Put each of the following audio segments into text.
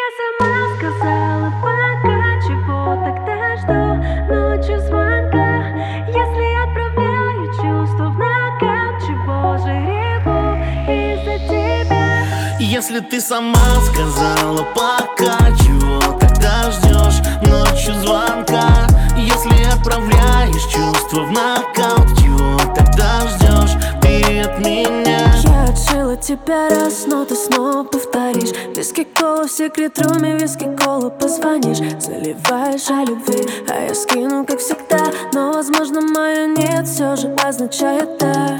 я сама сказала пока, чего тогда жду ночью звонка. Если отправляю чувства в нокаут, чего же реву из-за тебя? Если ты сама сказала пока, чего тогда ждешь ночью звонка? Если отправляешь чувства в нокаут, чего тогда ждешь ты от меня? Я отшила тебя раз, но ты снова повторишь. Виски кола в секрет-руме, виски кола позвонишь. Заливаешь о любви, а я скину, как всегда. Но, возможно, мое нет все же означает да.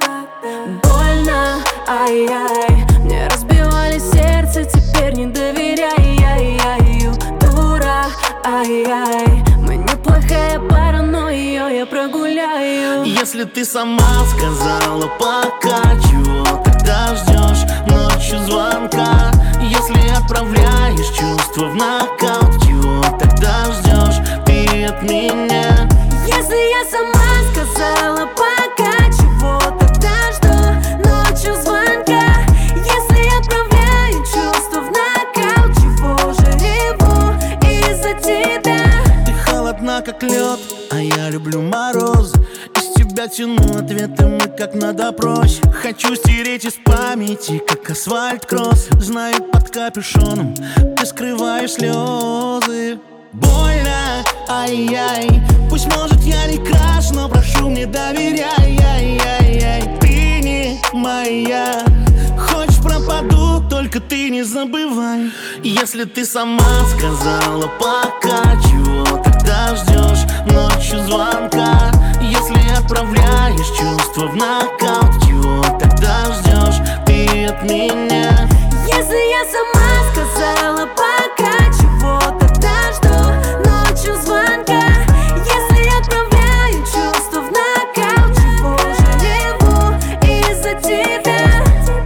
Больно, ай-яй, мне разбивали сердце, теперь не доверяй, ай-яй, дура, ай-яй. Мы неплохая пара, но ее я прогуляю. Если ты сама сказала пока, чего тогда ждешь ночью звонка? Если отправляешь чувства в нокаут, чего тогда ждешь ты от меня? Если я сама сказала пока, чего тогда жду ночью звонка? Если отправляю чувства в нокаут, чего же реву из-за тебя? Ты холодна, как лед, а я люблю морозы. Из тебя тяну ответы, мы как на допросе. Хочу стереть из памяти, как асфальт-кросс. Знаю, под капюшоном ты скрываешь слезы. Больно, ай-яй, пусть, может, я не краш, но прошу, мне доверяй, ай-яй-яй. Ты не моя, хочешь пропаду, только ты не забывай. Если ты сама сказала пока, чего тогда ждешь ночью звонка? Если отправляешь чувства в нокаут, чего тогда ждешь ты от меня? Если я сама сказала пока, чего тогда жду ночью звонка? Если отправляю чувства в нокаут, чего же реву из-за тебя?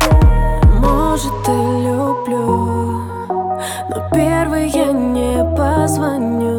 Может, и люблю, но первый я не позвоню.